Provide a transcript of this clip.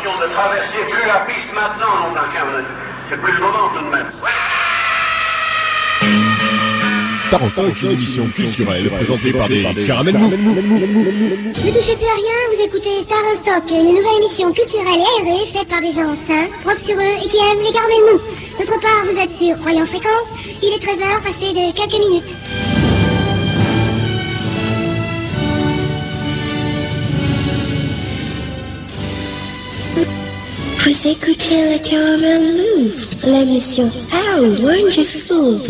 l'intention de traverser plus la piste maintenant, non d'un Cameron. C'est plus le moment tout de même. Star en 5 est une émission culturelle présentée par des caramels mous. Ne touchez plus à rien, vous écoutez Star en Stock, une nouvelle émission culturelle et aérée faite par des gens sains, propres sur eux et qui aiment les caramels mous. D'autre part, vous êtes sur Royan Fréquence, il est 13h passé de quelques minutes. Vous écoutez les caramels mous, l'émission How Wonderful.